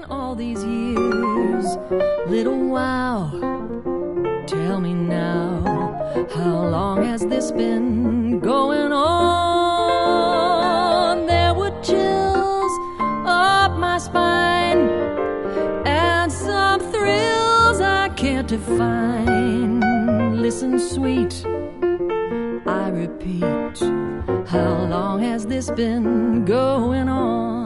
all these years. Little wow, tell me now, how long has this been going on? There were chills up my spine and some thrills I can't define. Listen, sweet, I repeat, how long has this been going on?